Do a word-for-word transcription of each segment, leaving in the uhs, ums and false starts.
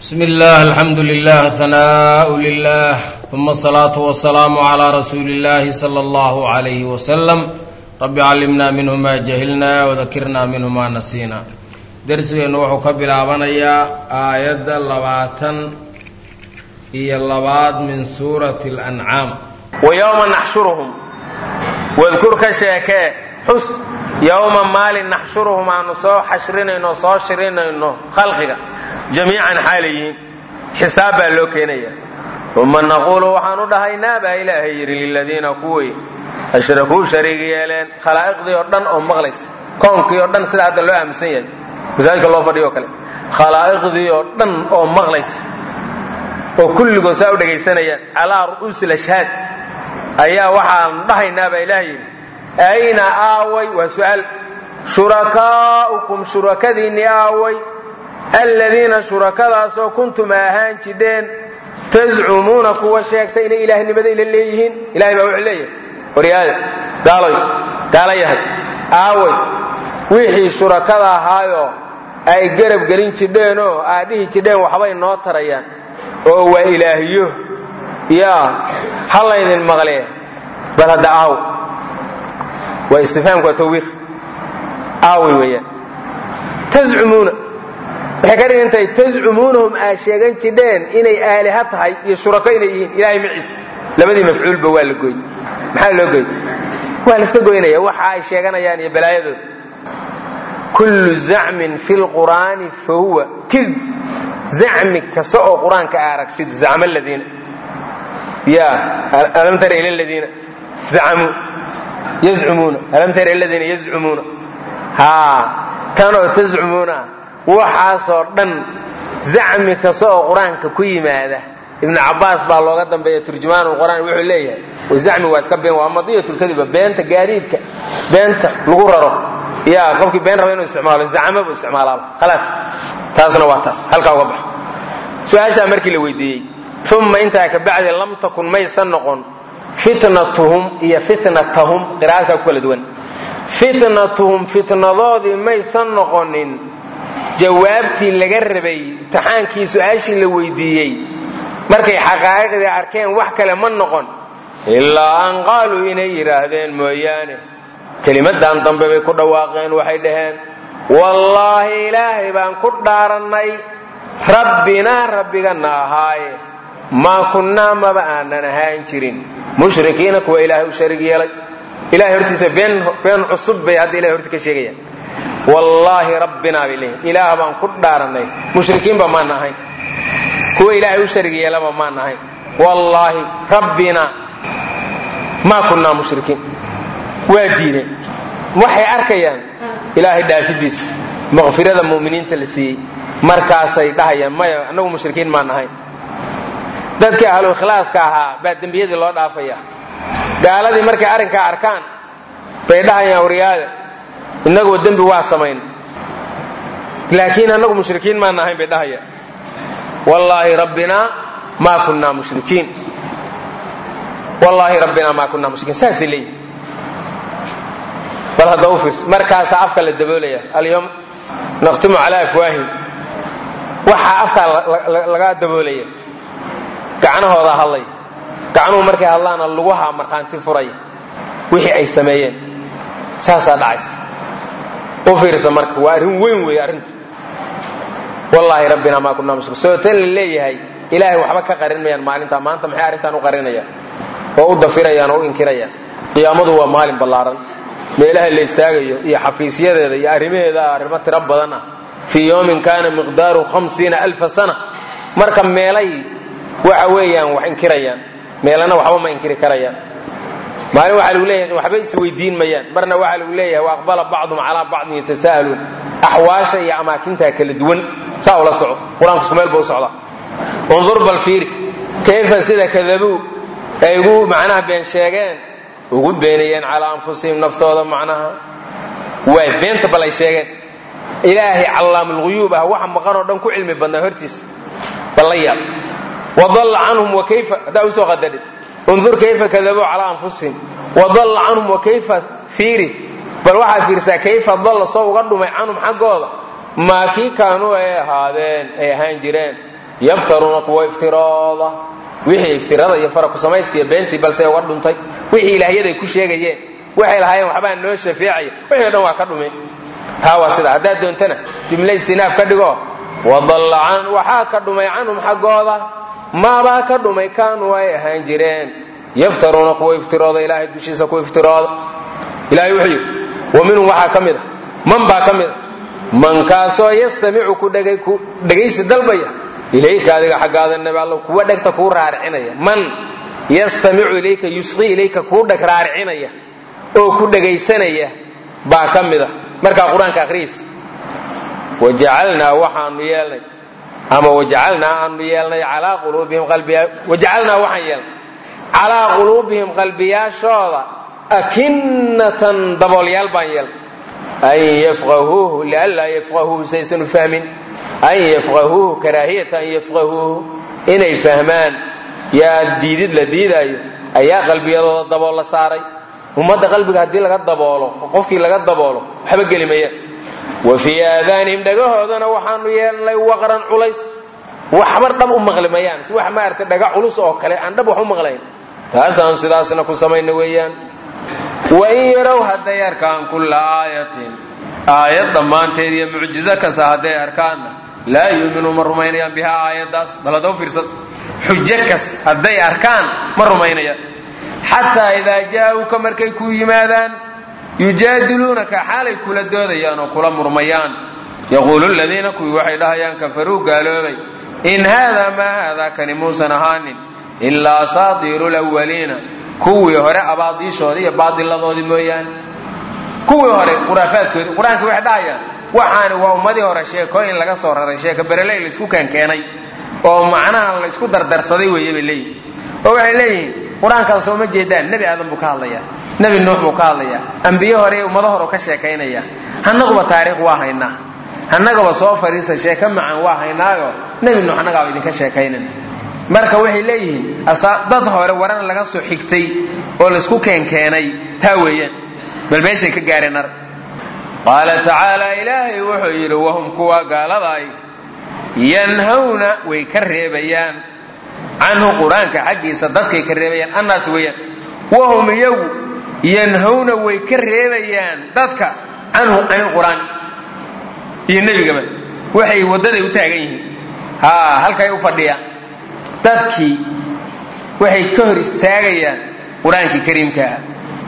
بسم الله الحمد لله ثناء لله ثم الصلاة والسلام على رسول الله صلى الله عليه وسلم رب علمنا منه ما جهلنا وذكرنا منه ما نسينا درسنا وحو كبلابنيا آيات اللباتن هي اللبات من سورة الأنعام ويوم نحشرهم واذكر كشاكا حس يوم مال نحشرهم عن صو حشرنا إنه صو شرنا إنه خلقك جميعا حاليين حسابا لو كينيا ثم نقول وحانو دهينا با إلهي للذين كوي أشركوا شريكي لين خلائق دي أردن أو مغلس كونكي أردن سلا هذا لو أمسيا وذلك الله فريو كلي خلائق دي أردن أو مغلس وكل قصاو دقيسانيا على رؤوس الأشهاد أيها وحان دهينا با إلهي أين آوي وسؤال شركاؤكم شركذين آوي الذين شركاء سو كنتم أهان جدين تزعمون كوا شيكتين إله النبذي لليهين إلهي بأوح ليه وريادة قالوا قال يهد آوي ويحي شركاء هايو أي قرب قرين جدينو آديه جدين وحبين نوتريان وهو إلهيه يا حالله إذن المغليه بل هذا آو واستفهام وتوبيخ آوي ويا تزعمون وحكرين أنت تزعمونهم آشياء جدين إني آلهة هاي يشركين إيهين إلهي معيس لبدي مفعول بوال لقوي محل لقوي والسكوين يا وحى آشياء يعني بلايد كل زعم في القرآن فهو كذب زعمك كسوء قرآن كأعرك زعم الذين يا ألم تر إلى الذين زعموا يزعمون ألم تر إلى الذين يزعمون ها كانوا تزعمون waxaasoo dhan zacmi kasoo quraanka ku yimaada ibn Abbas baa looga dambeeyay turjumaan quraan wuxuu leeyahay oo zacmi waa iska been waa madiyatul kadiba beenta gaariidka beenta lagu raro yaa qofkii been rabo inuu isticmaalo zacma buu isticmaalaa خلاص taasna waa taas halka uga bax su'aasha markii la weydiiyay thumma inta ka bacdi lam takun maysan noqon fitnatuhum iyo fitnatuhum qiraa'adka kala duwan fitnatuhum fitnadoodii maysan noqonin jawaabtii laga rabay taxaankii su'aashii la weydiiyay markay xaqaaqiqda arkeen wax kale ma noqon illa an qalu inay yiraahdeen mooyaane kalimadan dambe bay ku dhawaaqeen waxay dhaheen wallahi ilaahi baan ku dhaaranay rabbina rabbigana ahaaye ma kunna ma baanan ahaan jirin mushrikiina kuwa ilaahi u shariig yeelay ilaahi hortiisa been been cusub bay hadda ilaahi hortiisa ka sheegayaan والله ربنا بالله إله بان كدارناي مشركين بما نهي هو إله وشرك يلا بما نهي والله ربنا ما كنا مشركين ودينا وحي أركيان إله دافديس مغفرة المؤمنين تلسي مركاسي دهيا ما أنه مشركين ما نهي ذاتك أهل الخلاص كاها بعد بيد الله دافيا قال هذه مركا أركا أركان بيدها ورياده inagu dambi waa sameyn laakiin anagu mushrikiin ma nahay bidahaya wallahi rabbina ma kunna mushrikiin wallahi rabbina ma kunna mushrikiin saasili bal hada ofis markaas afka la daboolaya alyom naqtimu ala afwahim waxa afka laga daboolaya gacanahooda hadlay gacanuhu markay hadlaan lugaha marxaanti furay wixii ay sameeyeen saasa dhacis وفيرس مرك وارين وين وين أرنت والله ربنا ما كنا مشركين سوتين اللي هي إلهي وحبك قرين ميان مالين تام أنت محي أرنت أنو قرين يا وأود فيريا أنو إنكر يا قيامته هو مالين باللارن ميله اللي استاجي يا حفيسية يا أرمي ذا أرمت ربنا في يوم كان مقداره خمسين ألف سنة مركب ميلي وعويا وإنكريا ميلنا وحوم ما إنكر كريا ما هو على ولاية وحبيت سوي دين ميان برنا وعلى ولاية وأقبل بعضهم على بعض يتساءلون أحواشا يا أماكنتها كل دون سأول الصعود قرآن كسمال بو صعدا انظر بالفير كيف سيدا كذبوا يقول معناها بين شيئين وقول بينيين على أنفسهم نفتوضا معناها وبين تبالي شيئين إلهي علام الغيوب هو حم مقرر دنكو علمي بندهرتس بالليال وضل عنهم وكيف دعوسوا غدد انظر كيف كذبوا على أنفسهم وضل عنهم وكيف فيري بل واحد فيرسا كيف ضل صو قدوا عنهم حقوضا ما كي كانوا ايه هذين ايه هانجرين yaftaruuna kuwa iftirooda wixii iftirada iyo fara ku samayska iyo beentii balse uga dhuntay wixii ilaahyaday ku sheegayeen waxay lahaayeen waxbaa noo shafeecaya wixii dhan waa ka dhumeen taa waa sida haddaad doontana jumla istinaaf ka dhigo wadalla can waxaa ka dhumay canhum xaggooda maabaa ka dhumay kaanuu ay ahaan jireen yaftaruuna kuwa iftirooda ilaahay dushiisa ku iftirooda ilaahay wuxuu yidhi wa minhum waxaa ka mid a man baa ka mid a mankaasoo yastamicu ku dhegaysi dalbaya ilayka adiga xaggaada nabi alla kuwa dhegta kuu raaricinaya man yastamicu ilayka yusqi ilayka kuu dheg raaricinaya oo ku dhegaysanaya baa ka mid a markaa qur-aanka akhriis wajacalnaa waxaanu yeelnay ama wajacalnaa aanu yeelnay calaa quluubihim qalbiya wajacalnaa waxaan yeelnay calaa quluubihim qalbiyaashooda akinnatan daboolyaal baan yeelnay an yafqahuuhu lianlaa yafqahuuhu saysan u fahmin an yafqahuuhu karaahiyata an yafqahuuhu inay fahmaan yaa diidid la diidaayo ayaa qalbiyadooda dabool la saaray ummadda qalbiga haddii laga daboolo qofkii laga daboolo waxba geli maya wa fii aadaanihim dhagahoodana waxaanu yeelnay waqran culays waxba dhab u maqli mayaan si wax maaragtay dhaga culus oo kale aan dhab wax u maqlayn taasaan sidaasna ku samayna weeyaan wain yarow hadday arkaan kulla aayatin aayad dhammaanteed iyo mucjizo kasta hadday arkaanna laa yuuminuu ma rumaynayaan bihaa aayaddaas bal haddaw fiirsad xujo kas hadday arkaan ma rumaynayaan xataa idaa jaa'uuka markay ku yimaadaan yujaadiluunaka xaalay kula doodayaan oo kula murmayaan yaquulu ladiina kuwii waxay dhahayaan kafaruu gaaloobay in haadaa maa haadaa kani muusan ahaanin ilaa asaatiiru lwaliina kuwii hore abaadiishoodii iyo baadiladoodii mooyaane kuwii hore khuraafaadkoodii qur-aanka waxay dhahayaan waxaani waa ummadii hore sheekooyin laga soo raray sheeko bereley laysku keenkeenay oo macnaha laysku dardarsaday weeye bay leeyihin oo waxay leeyihiin qur-aankaan soo ma jeedaan nebi aadan buu ka hadlayaa nebi nuux buu ka hadlayaa ambiye hore iyo ummado hore ka sheekaynaya hannaguba taariikh waa haynaa hannagaba soo fariisa sheeko macan waa haynaayo nebi nuux annagaaba idinka sheekaynana marka waxay leeyihiin dad hore waran laga soo xigtay oo laysku keenkeenay taa weeyaan bal meeshay ka gaareen arag qaala tacaala ilaahay wuxuu yidhi wahum kuwa gaaladaay yanhawna way ka reebayaan canhu qur-aanka xaggiisa dadkay ka reebayaan annaas weeyaan wahum iyagu yanhawna way ka reebayaan dadka canhu can ilqur'aan iyo nebigaba waxay waddaday u taagan yihiin haa halkay u fadhiyaan dadkii waxay ka hor istaagayaan qur-aankii kariimka ah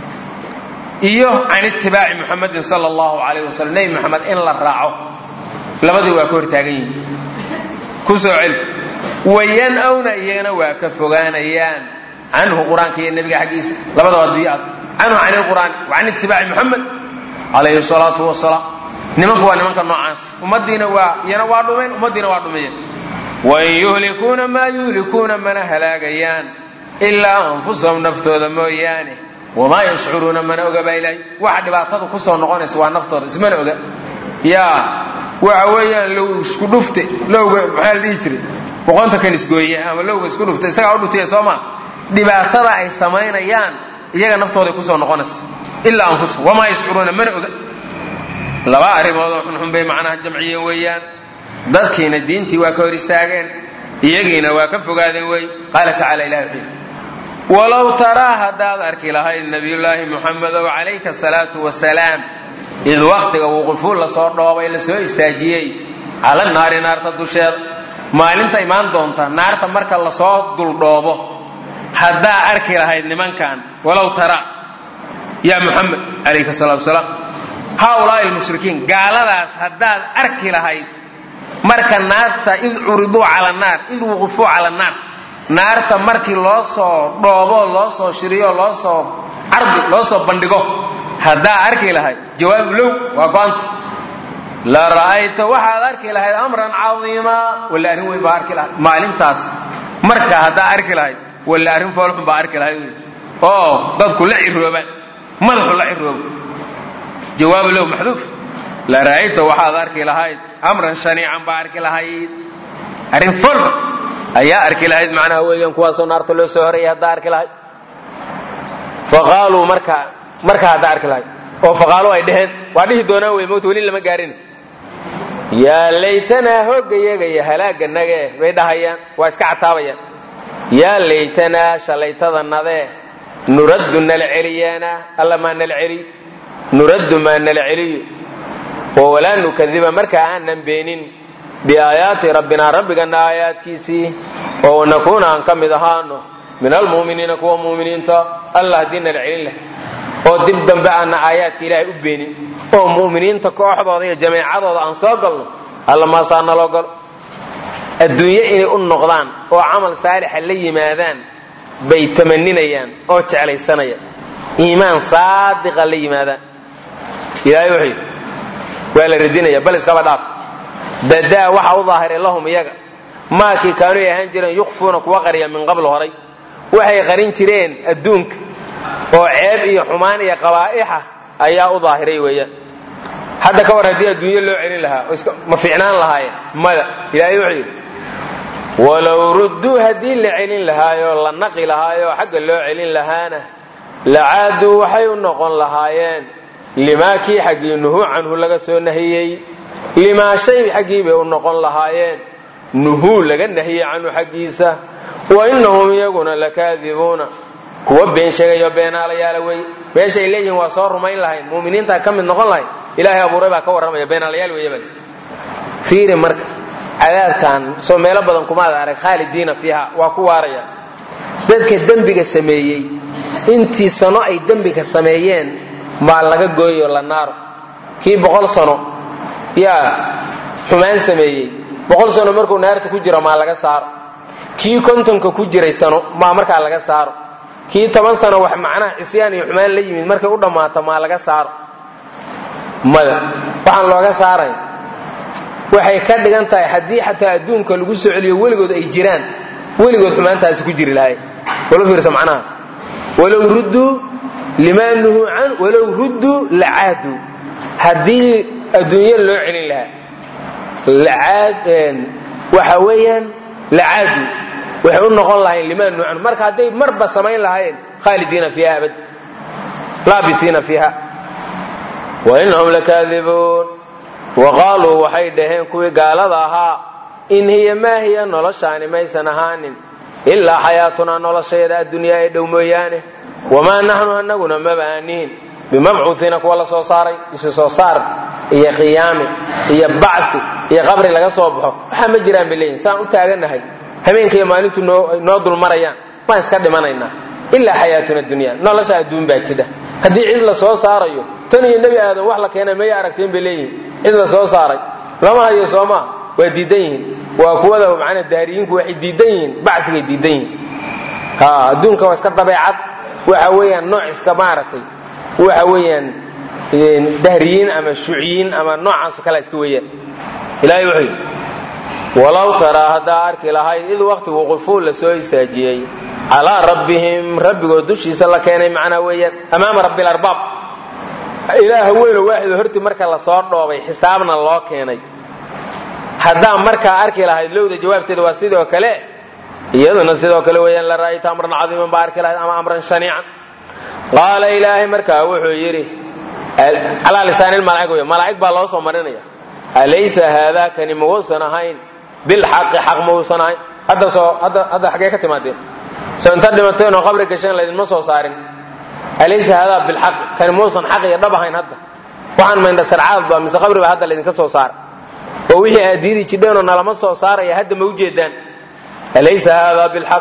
iyo can itibaaci muxamadin sala allahu calayh wasalam nebi moxamed in la raaco labadii waa ka hor taagan yihiin ku soo celi wayanawna iyagana waa ka fogaanayaan canhu qur-aanka iyo nebiga xaggiisa labadaba diyaad canhu can ilqur'aan wa can itibaaci muxamed calayhi salaatu wasalaam nimanku waa nimanka noocaas ummadiina waa iyana waa dhumeen ummaddiina waa dhumiyeen wain yuhlikuuna maa yuhlikuuna mana halaagayaan ilaa anfusahum naftooda mooyaane wamaa yashcuruuna mana oga baa ilaahay waxa dhibaatada ku soo noqonaysa waa naftooda ismana oga yaa waxa weeyaan low isku dhufte lowga maxaa la dhihi jiray boqonta kan isgooye ama lowga isku dhufte isagaa u dhuftay soo maa dhibaatada ay samaynayaan iyaga naftooday ku soo noqonaysa ilaa anfusahum wamaa yashcuruuna mana oga laba arrimoodoo xunxun bay macnaha jamciyeen weeyaan dadkiina diintii waa ka hor istaageen iyagiina waa ka fogaadeen wey qaala tacaala ilahi wuxuu walow taraa haddaad arki lahayd nabiyullaahi muxamedow calayka asalaatu wasalaam id wakhtiga wuqufuu lasoo dhoobay lasoo istaajiyey cala naari naarta dusheeda maalinta imaan doonta naarta marka lasoo duldhoobo haddaa arki lahayd nimankan walow taraa yaa muxamed calayka salaatu wasalaam haaulaai almushrikiin gaaladaas haddaad arki lahayd marka naarta id curiduu cala naar id wuqufuu cala naar naarta markii loo soo dhoobo loo soo shiriyo loo soo cardi loo soo bandhigo haddaa arki lahayd jawaab low waa go-anta la ra'ayta waxaad arki lahayd amran cadiimaa walla arrin weyn baa arki lahayd maalintaas marka haddaa arki lahayd walla arrin foolxun baa arki lahayd oo dadku la ciroobaan madaxu la ciroobo jawaab low maxduuf la ra'ayta waxaad arki lahayd amran shaniican baa arki lahayd arrin foolxun ayaa arki lahayd macnaha weeyaan kuwaasoo naarta loo soo horayay haddaa arki lahayd faqaaluu marka marka haddaa arki lahayd oo faqaaluu ay dheheen waa dhihi doonaan wey mowta weli lama gaarin yaa laytanaa hooggayaga iyo halaaganaga bay dhahayaan, waa iska cataabayaan. yaa laytanaa shalaytadanade nuraddu nala celiyaana, alla maa nala celiyo, nuraddu maa nala celiyo, oo walaa nukadiba markaa aanan beenin biaayaati rabbinaa rabbigana aayaadkiisii, oo nakuuna aan ka mid ahaano min almu'miniina kuwa mu'miniinta. alla haddii nala celin lah oo dib dambe aanna aayaadka ilaahay u beenin oo mu'miniinta kooxdooda iyo jameecadooda aan soo galno, alla maasaa naloo galo. adduunye inay u noqdaan oo camal saalixa la yimaadaan bay tamaninayaan oo jeclaysanayaan, iimaan saadiqa la yimaadaan. ilaahay wuxuu yidhi waa la radinaya, bal iskaba dhaaf. badaa waxa u daahiray lahum iyaga maakii kaanuu ay ahaan jireen yukfuuna kuwa qariya min qabl horay, waxay qarin jireen adduunka oo ceeb iyo xumaan iyo qabaa'ixa ayaa u daahiray weeyaan. hadda ka war haddii adduunye loo celin lahaa ma fiicnaan lahaayeen? mada. ilaahay wuxuu yidhi walow rudduu haddii la celin lahaayoo la naqi lahaayoo xagga loo celin lahaana lacaaduu waxay u noqon lahaayeen limaa kii xaggii nuhuu canhu laga soo nahiyey, limaa shay xaggii bay u noqon lahaayeen nuhuu laga nahiyey canhu xaggiisa. wa innahum iyaguna lakaadibuuna kuwa been sheegayo beenaalayaala wey. meeshay leeyihin waa soo rumayn lahayn, mu'miniintaa ka mid noqon lahayn, ilaahay abuuray baa ka warramaya, beenaalayaal weeyabal. fiiri marka cadaabkan soo meelo badan kumaada arag, khaalidiina fiiha waa ku waaraya. dadka dembiga sameeyey intii sano ay dembiga sameeyeen maa laga gooyo la naaro. kii boqol sano yaa xumaan sameeyey, boqol sano markuu naarta ku jiro maa laga saaro. kii kontonka ku jiray sano maa markaa laga saaro. kii toban sano wax macnaha cisyaan iyo xumaan la yimid markay u dhammaato maa laga saaro. mada waxaan looga saaray waxay ka dhigan tahay haddii xataa adduunka lagu soo celiyo weligood ay jiraan, weligood xumaantaasi ku jiri lahay. walo fiirsa macnahaas, walow rudduu limaa nuhuu can walow rudduu lacaaduu. haddii adduunye loo celin lahaa lacaad waxa weeyaan lacaadu waxay u noqon lahayn limaa nuhuu can. marka hadday marba samayn lahayn khaalidiina fiiha abad laabisiina fiiha. wa innahum lakaadibuun. waqaaluu waxay dhaheen kuwii gaalada ahaa in hiya maa hiya noloshaani maysan ahaanin ilaa xayaatunaa noloshayda addunyaa ee dhow mooyaane, wamaa naxnu anaguna maba aanihin bimabcuuiina kuwa la soo saaray. isu soo saar iyo qiyaame iyo bacsi iyo qabri laga soo baxo waxaa ma jiraan bay leeyihin. saan u taaganahay habeenkaiyo maalintu noo dul marayaan waan iska dhimanaynaa. ilaa xayaatuna dunya, nolosha adduun baa jidha. haddii cid la soo saarayo tan iyo nebi aadan wax la keenay maya aragteen bay leeyihin. cid la soo saaray lama hayo soomaa, waa diidan yihiin. waa kuwada macnaa daariyiinku waxay diidan yihiin, bacsigay diidan yihiin. ha adduunka waa iska dabeecad, waxa weeyaan nooc iska maaragtay waxa weeyaan dahriyiin ama shuuciyiin ama noocaasoo kale iska weeyaan. ilaahay wuxuu yidhi walow taraa haddaa arki lahayd id waqtigu qufuul la soo istaajiyey calaa rabbihim rabbigood dushiisa la keenay, macnaa weeyaan amaama rabbilarbaab, ilaaha weynoo waaxido hortii marka la soo dhoobay xisaabna loo keenay. haddaa markaa arki lahayd lowda jawaabteeda waa sidoo kale, iyaduna sidoo kale weeyaan la ra'ayta amran cadiiman baa arki lahayd ama amran shaniican. qaala ilaahay markaa wuxuu yidhi calaa lisaanilmalaa'ig wey, malaa'ig baa loo soo marinaya. alaysa haadaa kani mauusan ahayn bilxaqi xaq mauusan ahayn. hadda soo hadda hadda xaggee ka timaadeen? soo inta dhimateen oo qabri gasheen laydinma soo saarin. alaysa haadaa bilxaq kani mauusan xaq iyo dhab ahayn. hadda waxaan maynda sarcaad baa mise qabri baa hadda laydinka soo saaray, oo wixii aad diidi jidheenoo nalama soo saaraya hadda ma ujeedaan? alaysa haadaa bilxaq.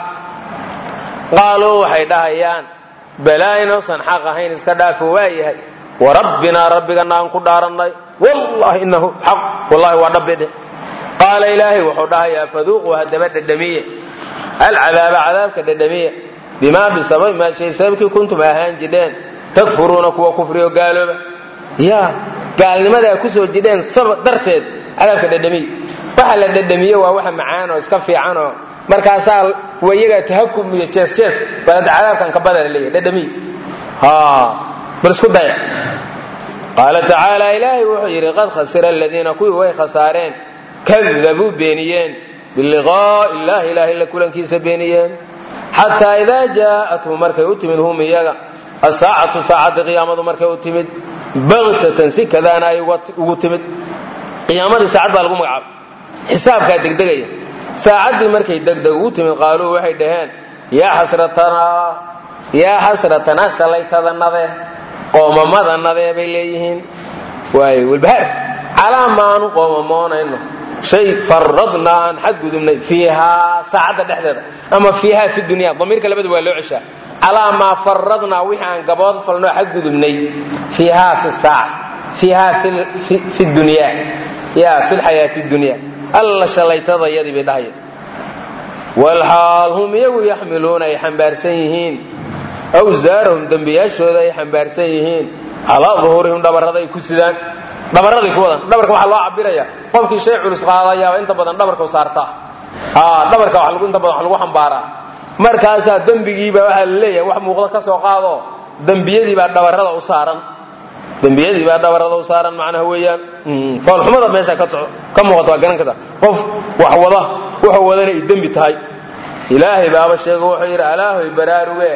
qaaluu waxay dhahayaan balaa inuusan xaq ahayn iska dhaafo waa yahay, warabbinaa rabbigana aan ku dhaarannay wallahi inahu xaq, wallahi waa dhabbidhe. qaala ilaahay wuxuu dhahayaa faduuquu haddaba dhadhamiye alcadaaba cadaabka dhadhamiya bimaa bisababi maa shay sababkii kuntum ahaan jidheen takfuruuna kuwa kufriyo gaalooba. yaa gaalnimadaa ku soo jidheen sabab darteed cadaabka dhadhamiye. waxa la dhadhamiye waa waxa macaan oo iska fiican oo markaasaa wayaga tahakum iyo jees jees balada cadaabkan ka badala leeyahay dhadhamiye. bal isku daya. qaala tacaala ilaahay wuxuu yidhi qad khasira aladiina kuwii way khasaareen kadabuu beeniyeen biliqaa'i illaahi ilaahay la kulankiisa beeniyeen xataa idaa jaa'athum markay u timid hum iyaga asaacatu saacadda qiyaamadu markay u timid bagtatan si kadaana ay ugu timid qiyaamadii saacad baa lagu magacaabay xisaabkaa degdegaya saacaddii markay degdeg ugu timid qaaluu waxay dhaheen yaa xasratanaa yaa xasratanaa shalaytadanade qoomamadanadee bay leeyihiin waay walbahaar calaa maanu qoomamoonayno shay faradnaa aan xadgudubnay fiihaa saacadda dhexdeeda ama fiihaa fi dunya damiirka labada waa loo ceshaa calaa maa faradnaa wixii aan gabood falnoo xadgudubnay fiihaa fi saaca fiihaa fi dunyaa yaa fi lxayaati dunya alla shalaytada yadii bay dhahaya walxaal hum iyagu yaxmiluuna ay xambaarsan yihiin awsaarahum dembiyaashooda ay xambaarsan yihiin calaa duhuurihim dhabarrada ay ku sidaan dhabarraday ku wadan dhabarka waxaa loo cabiraya qofkii shay culus qaadayaaba inta badan dhabarka u saartaa dhabarka inta badan wax lagu xambaaraa markaasaa dembigiibaa waxaa la leeyahay wax muuqda ka soo qaado dembiyadiibaa dhabarrada u saaran dembiyadiibaa dhabarrada u saaran macnaha weeyaan foolxumada meesha ka muuqata waa garan karta qof wax wada wuxuu wadana ay dembi tahay ilaahay baaba sheego wuxuu yidhi alaahoy baraaruge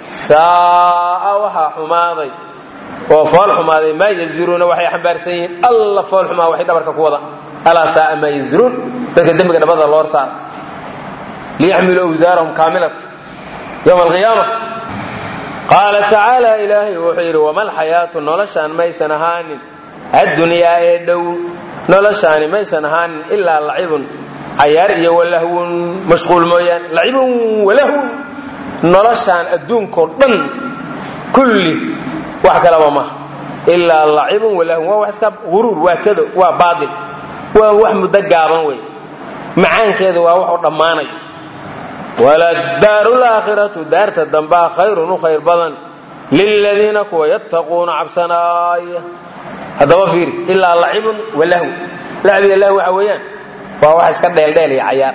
saa'a waxaa xumaaday oo fool xumaaday maa yaziruuna waxay xambaarsan yihiin alla fool xumaa waxay dhabarka ku wada alaa saa'a maa yaziruun dadka dembiga dhabada loo saar liyaxmiluu awsaarahum kaamilata yowma alqiyaama qaala tacaala ilaahay wuxuu yidhi wama alxayaatu noloshaan maysan ahaanin addunyaa ee dhow noloshaani maysan ahaanin ilaa lacibun cayaar iyo walahwun mashquul mooyaan lacibun walahwun noloshaan adduunkao dhan kulli wax kalaba maha ilaa lacibun walahwun waa wax iska guruur waa kado waa baatil waa wax muddo gaaban wey macaankeedu waa waxuu dhammaanayo waladaaru laakhiratu daarta dambaa khayrun u khayr badan liladiina kuwa yattaquuna cabsanaaya haddaba fiiri ilaa lacibun walahwun lacbiga lahw waxa weeyaan waa wax iska dheeldheel iyo cayaar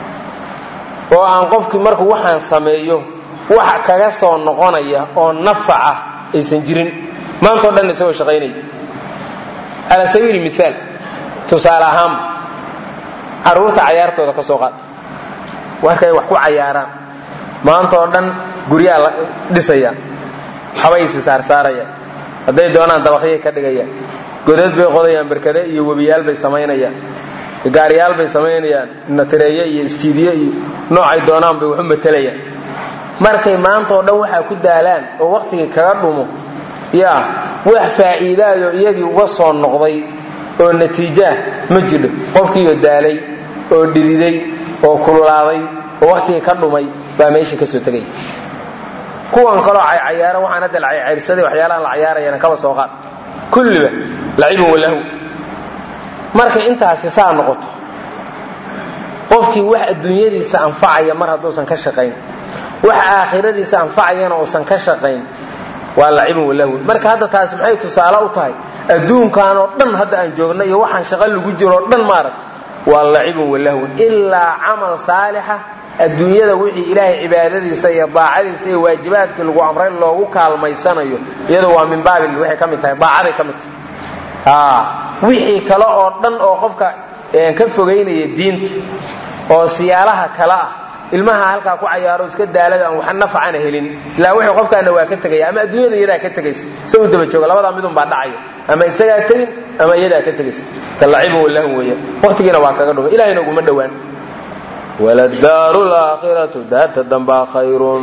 ah oo aan qofkii markuu waxaan sameeyo wax kaga soo noqonaya oo nafaca aysan jirin maantao dhan isagoo shaqaynaya calaa sabiili miaal tusaale ahaanba carruurta cayaartooda ka soo qaad markay wax ku cayaaraan maanta oo dhan guryaa la dhisaya habaysi saarsaarayaan hadday doonaan dabaqyay ka dhigayaan godad bay qodayaan barkade iyo webiyaal bay samaynayaan gaariyaal bay samaynayaan natareeye iyo istiidiye iyo noocay doonaan bay waxu matalayaan markay maanta oo dhan waxaa ku daalaan oo waqtigii kaga dhumo yaa wax faa'iidaado iyagii uga soo noqday oo natiijaa ma jiro qofkiioo daalay oo dhididay oo kululaaday oo waqtigii ka dhumay baa meesha ka soo tegay kuwan kaloo cayaaro waxaan hadda la cayaarsaday waxyaalaha la cayaarayana kaba soo qaad kulliba lacibun walahu marka intaasi saa noqoto qofkii wax adduunyadiisa anfacaya mar hadduusan ka shaqayn wax aakhiradiisa anfacayana uusan ka shaqayn waa lacibun walahu marka hadda taasi maxay tusaale u tahay adduunkan oo dhan hadda aan joogno iyo waxaan shaqo lagu jiro dhan maaragta waa lacibun walahu ilaa camal saalixa adduunyada wixii ilaahay cibaadadiisa iyo daacadiisa iyo waajibaadkii lagu amray loogu kaalmaysanayo iyadoo waa min baabil waxay ka mid tahay daacaday ka mid tahay wixii kale oo dhan oo qofka ka fogaynaya diinta oo siyaalaha kale ah ilmaha halkaa ku cayaaro iska daalada aan wax nafacana helin ilaa wixii qofkaana waa ka tegaya ama adduunyada iyadaa ka tegaysa si uu daba jooga labadaa midun baa dhacaya ama isagaa tegin ama iyadaa ka tegaysa talacibun wallahu weeyaan waqtigiina waa kaga dhumay ilaahayna uguma dhowaan waladaaru laakhiratu daarta dambaa khayrun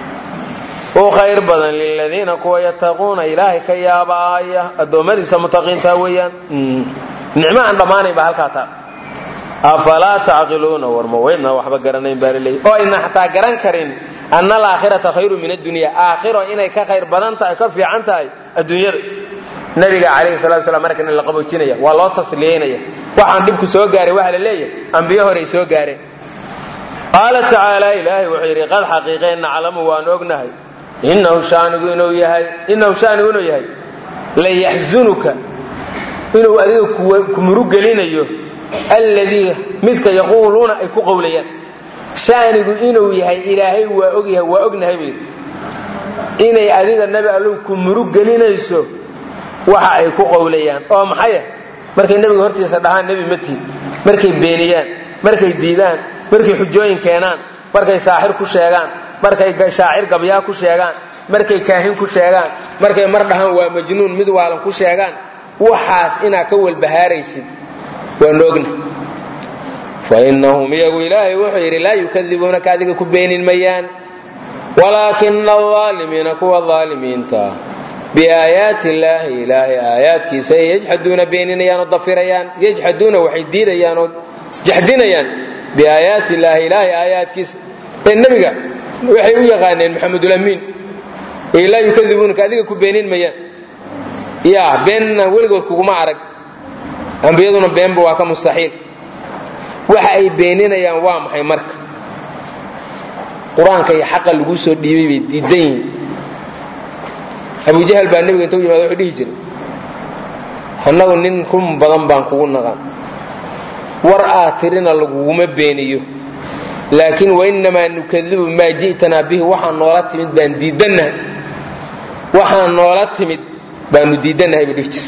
u khayr badan liladiina kuwa yattaquuna ilaahay ka yaabaaya addoommadiisa mutaqiintaa weeyaan nicmo aan dhammaanayn baa halkaa taa afalaa tacqiluuna war ma weydna waxba garanayn baa laleeyahy oo ayna xataa garan karin anna alaakhirata khayru min addunya aakhiro inay ka khayr badan tahay ka fiican tahay adduunyada nabiga calayhi salatu wasalaam markan la qaboojinaya waa loo tasliyeynaya waxaan dhibku soo gaaray waxa la leeyahay ambiyo horey soo gaareen qaala tacaala ilaahay wuxuu yidhi qad xaqiiqeen naclamu waan ognahay innahu shaanigu inuu yahay innahu shaanigu inuu yahay la yaxzunuka inuu adiga ku murugelinayo alladii midka yaquuluuna ay ku qowlayaan shaanigu inuu yahay ilaahay waa ogyahay waa ognahay buu yidhi inay adiga nabi allow ku murugelinayso waxa ay ku qowlayaan oo maxaya markay nebiga hortiisa dhahaan nebi ma tihin markay beeniyaan markay diidaan markay xujooyin keenaan markay saaxir ku sheegaan markay shaacir gabyaa ku sheegaan markay kaahin ku sheegaan markay mar dhahaan waa majnuun mid waalan ku sheegaan waxaas inaad ka walbahaaraysid ونوغنا فإنهم يقول إلهي وحير لا يكذبونك هذه كبين الميان ولكن الظالمين كوا الظالمين تا بآيات الله إلهي آيات كي سيجحدون بيننا يان الضفريان يجحدون وحيدين يان جحدين يان بآيات الله إلهي آيات كي النبي قال وحي ويغانين محمد الأمين لا يكذبونك هذه كبين الميان يا بيننا ولقوا كوما عرق أنبيادنا بين بواك مستحيل waxa ay beeninayaan waa maxay marka quraanka iyo xaq lagu soo dhiibay bay diidan Abu Jahl baa nabiga intuu yimaado wuxuu dhihi jiray annagu nin kum badan baan kugu naqan war aatirina laguma beeniyo laakiin wa inma nukadibu ma jiitana bihi waxa noola timid baan diidanahay waxa noola timid baan diidanahay buu dhiftir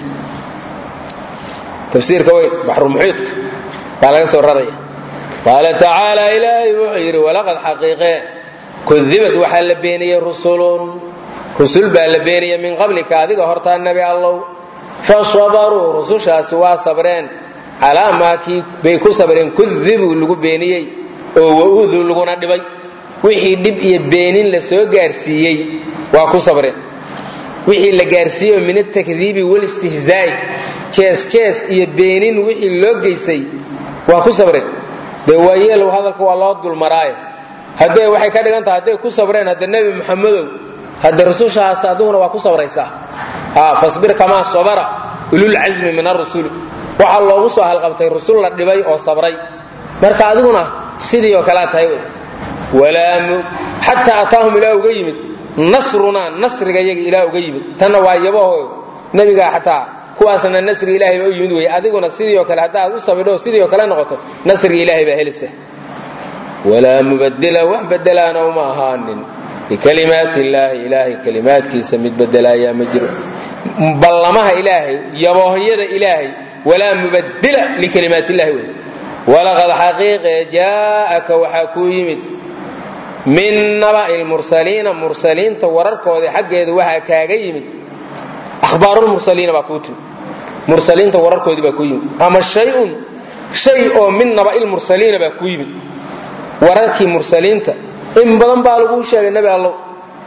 tafsiirka way baxru muhiitka قال سورري قال تعالى إلهي وحير ولقد حقيقة كذبت وحل بيني رسول رسول بال بيني من قبل كاذب هرتا النبي الله فصبروا رسول سوا صبرين على ما كي بيكو صبرين كذبوا لغو بيني وأوذوا لغو ندبي وحي دب بينين لسو غارسيي واكو صبرين وحي لغارسيي من التكذيب والاستهزاء كيس كيس يبينين وحي لو غيسي waa ku sabreen de waayeel hadalka waa loo dul maraay hadee waxay ka dhigan tahay hadee ku sabreen hada nabi maxamedow hada rasuushaas aduna waa ku sabraysaa ha fasbir kama sabara ulul azmi min ar-rusul waxa loogu soo halqabtay rasuul la dhibay oo sabray marka adiguna sidii oo kala tahay walaam hatta ataahum ila uga yimid nasruna nasriga iyaga ila uga yimid tan waa yabaho nabiga hatta kuwaasna nasri ilaahay oo yimid way adiguna sidii oo kale hadaa u sabidho sidii oo kale noqoto nasri ilaahay baa helisa wala mubaddila wa badalana ma ahaanin bi kalimaati ilaahi ilaahi kalimaadkiisa mid badalaya majru ballamaha ilaahay yaboohiyada ilaahay wala mubaddila li kalimaati ilaahi wala qad haqiqa jaaka waxa ku yimid min naba'il mursaliin mursaliin tawararkoodi xageedu waxa kaaga yimid أخبار المرسلين باكوتو مرسلين تورركودي باكويم أما شيء شيء من نبأ المرسلين باكويم ورركي مرسلين تا إن بدن بالغو شيء النبي الله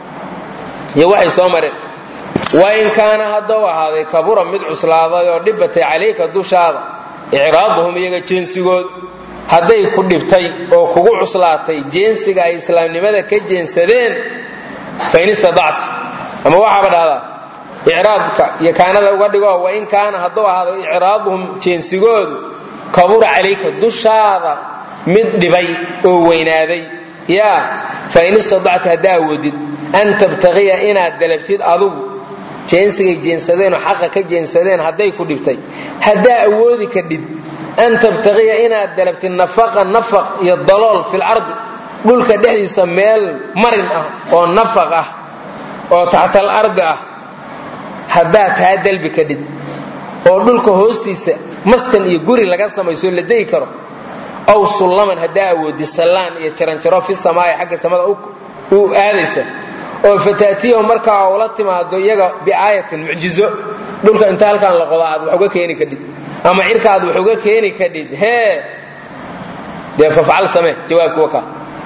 يوحي سومر وإن كان هدوا هذا كبر مد عسلاده يدبت عليك دوشاده إعراضهم يجا جنسيغود هداي كدبتay oo kugu cuslaatay jinsiga ay islaamnimada ka jeensadeen fayn istadaat ama waxa badada إعراضك يكانذا وقدقوا وإن كان هدوا هذا إعراضهم جنسيقود كبر عليك دوشاده مد دبي أو وينادي يا فإن استطعت هداودد أن تبتغي إنا دلبتد أضو جنسي جنسدين وحقك جنسدين هداي كدبتي هدا أودي كدد أن تبتغي إنا دلبت النفق النفق يضلال في الأرض قولك دحدي سميل مرن أه أو نفق أه أو تحت الأرض أه hadaa taa dalbi ka dhid oo dhulka hoostiisa maskan iyo guri laga sameeyo la deey karo aw sulaman hadaa wadi salaan iyo jaranjaro fi samaa'i xagga samada uu aadaysa oo fataatiyo marka oo la timaado iyaga bi aayatin mu'jizo dhulka inta halkan la qodaad wax uga keeni ka dhid ama cirkaad wax uga keeni ka dhid hee de faal samee jawaabku waka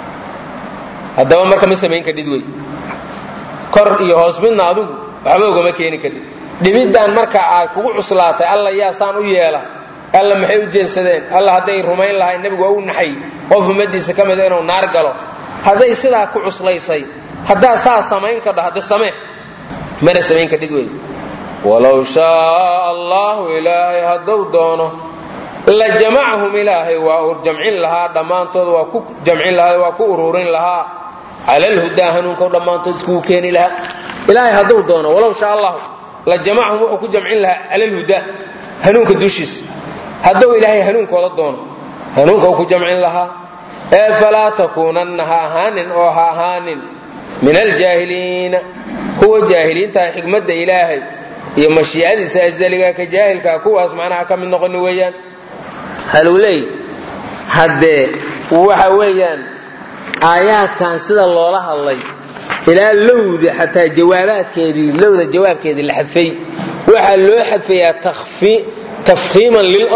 hadaba marka ma sameyn ka dhid way kor iyo hoos midna adigu waxba uga ma keeni kadib dhibidaan marka ay kugu cuslaatay alla yaa saan u yeela alla maxay u jeensadeen alla haday rumayn lahayn nabigu uu naxay qof umadiisa kamid ah inuu naar galo haday sidaa ku cuslaysay hadaa saa sameyn ka dhahdo samee mana sameyn ka dhid way walaw shaa allah ilaahi haduu doono la jama'ahum ilaahi wa jam'in laha dhamaantood waa ku jam'in laha waa ku ururin laha ala alhuda hanunka dhamaantood isku keeni laha إلهي هدو دونه ولو شاء الله لجمعهم وحكو جمعين لها على الهدى هنونك دوشيس هدو إلهي هنونك ولا دونه هنونك وحكو جمعين لها فلا تكوننها هان أو هان من الجاهلين هو جاهلين تا حكمة إلهي يمشي هذه سأزلقا كجاهل كاكواس معناها كم من نغنويان هلولي هدي وحويان آيات كان سيد الله لها الله إلى اللوذ حتى جوابات كذي اللوذ جواب كذي الحفي وحلو حد فيها تخفي تفخيما للأمر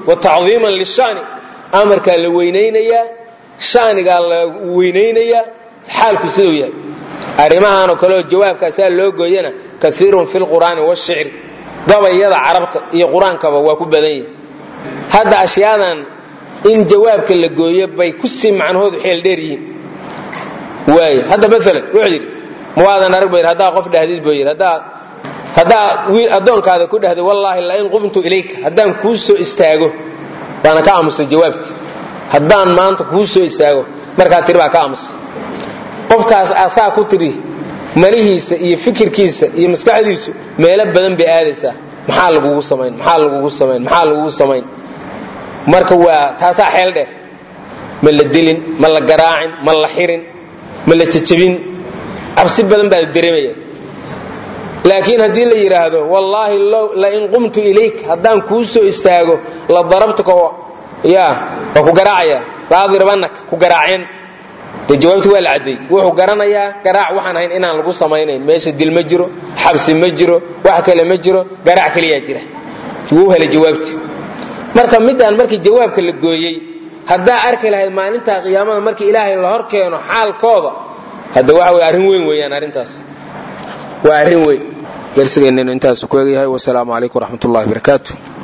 وتعظيما للشأن أمر كان لوينينيا شأن قال وينينيا حالك سويا أرمها أنا كله الجواب كسال لو جوينا كثير في القرآن والشعر قبل يضع عربت يقران كبا وكبدين هذا أشياء إن جواب كل جوية بيكسم عن هذا حيل ديرين واي هذا مثلا وعير مواذا نربي هذا قف هذه بير هذا هذا أدون كذا كده هذا والله لا إن قمت إليك هذا كوسو استاجو وأنا كامس جوابت هذا ما أنت كوسو استاجو مركات تربع كامس قف كاس أسا كتري مليه يفكر كيس يمسكعديسو ما يلب بدن بآلسة محل جوج سمين محل جوج سمين محل جوج سمين مركوا تاسع حيل ده من الدلين من الجراعين من الحيرين من التجبين أبسط بدن بعد الدريمية لكن هدي اللي يراده والله لو لئن قمت إليك هدان كوسو استاجو لضربتك يا وكجراعيا لا ضربنك كجراعين الجواب هو العدي وهو قرنا يا قراع وحنا هين إن الجو سماينين ماشي دل مجرو حبس مجرو وحكي مجرو قراع كليه جره وهو الجواب مركب مدان مركب الجواب كل جويي هدا أركل هاي ما أنت قيامة مركب إلهي الهر كانوا حال قاضي هذا واحد أرين وين وين أرنتاس وأرين وين قرص إنه أنت سكوي هاي والسلام عليكم ورحمة الله وبركاته.